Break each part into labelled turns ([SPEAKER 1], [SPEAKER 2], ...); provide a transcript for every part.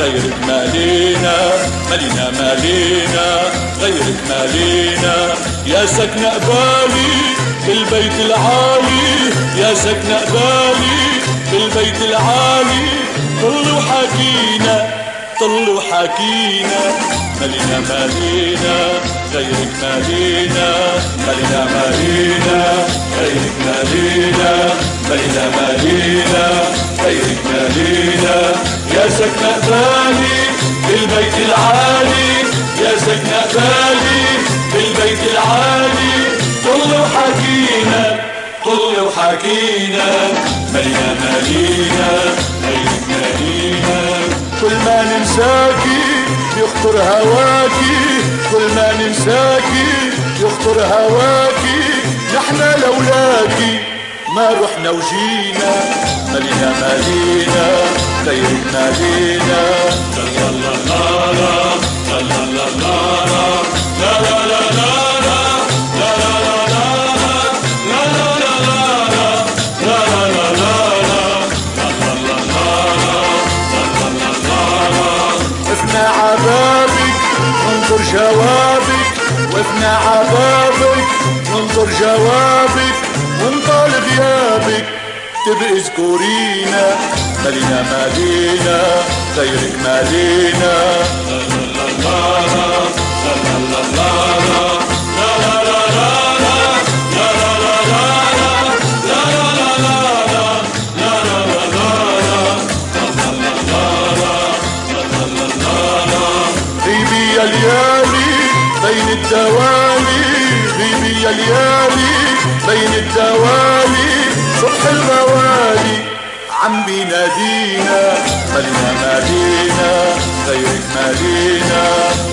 [SPEAKER 1] غيرك مالينا، مالينا مالينا غيرك مالينا. يا سكن قبالي بالبيت العالي، يا سكن قبالي بالبيت العالي. طلوا حكينا، طلوا حكينا، مالينا مالينا غيرك مالينا، مالينا مالينا غيرك مالينا، مالينا مالينا غيرك مالينا. يا سكن قبالي بالبيت العالي، يا سكن قبالي بالبيت العالي. طلوا حكينا، طلوا حكينا، مالينا مالينا غيرك مالينا. كل ما ننساكي يخطر هواكي، كل ما ننساكي يخطر هواكي. نحنا لولاكي ما رحنا وجينا، مالينا مالينا غيرك مالينا. لا لا لا لا لا لا لا لا لا عبابك ننظر جوابك، وقفنا عبابك ننظر جوابك. ونطال غيابك تبقي اذكرينا، مالينا مالينا غيرك مالينا. غيبي يا ليالي بين الدوالي، غيبي يا ليالي بين الدوالي. صبح الموالي عم بينادينا، مالينا مالينا غيرك مالينا.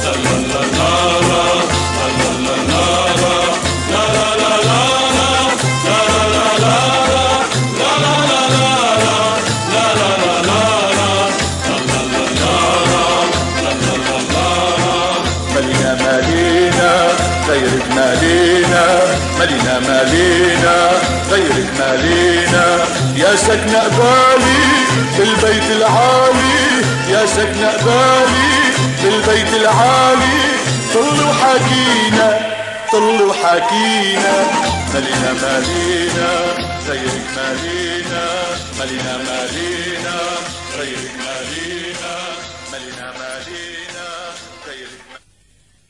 [SPEAKER 1] مالينا مالينا غيرك مالينا، مالينا مالينا غيرك مالينا. يا سكن قبالي بالبيت العالي، يا سكن قبالي بالبيت العالي. طلوا حكينا، طلوا حكينا، مالينا مالينا غيرك مالينا، مالينا مالينا غيرك مالينا، مالينا مالينا.